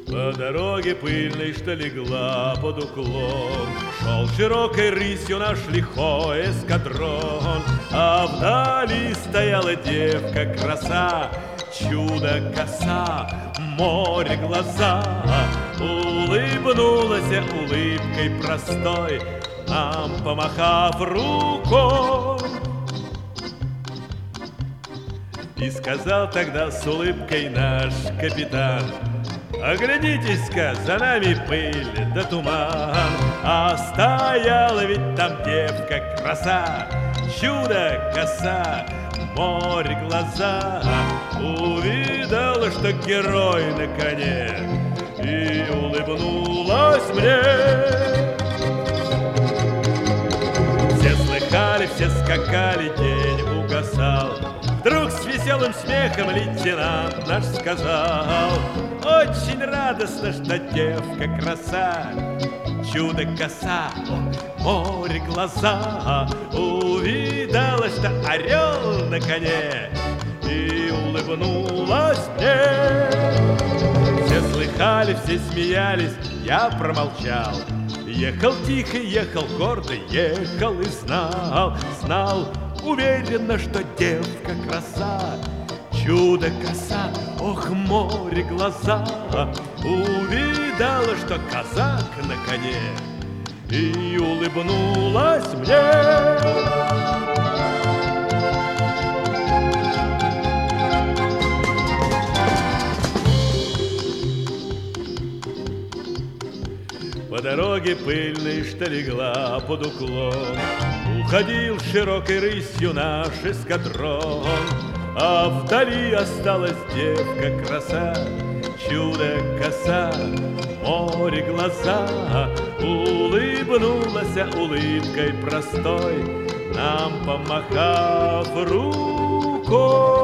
По дороге пыльной, что легла под уклон, шел широкой рысью наш лихой эскадрон. А вдали стояла девка краса, чудо коса, море глаза. Улыбнулась улыбкой простой, нам помахав рукой. И сказал тогда с улыбкой наш капитан: оглянитесь-ка, за нами пыль да туман. А стояла ведь там девка краса, чудо коса, море глаза. Увидала, что герой на коне, и улыбнулась мне. Все слыхали, все скакали, день угасал. Вдруг с веселым смехом лейтенант наш сказал: очень радостно, что девка краса, чудо коса, море глаза. Увидала, что орел на коне, и улыбнулась мне. Все слыхали, все смеялись, я промолчал. Ехал тихо, ехал гордо, ехал и знал, знал уверенно, что девка краса, чудо коса, ох, море глаза. Увидала, что казак на коне, и улыбнулась мне. По дороге пыльной, что легла под уклон, уходил широкой рысью наш эскадрон. А вдали осталась девка краса, чудо коса, море глаза. Улыбнулась улыбкой простой, нам помахав рукой.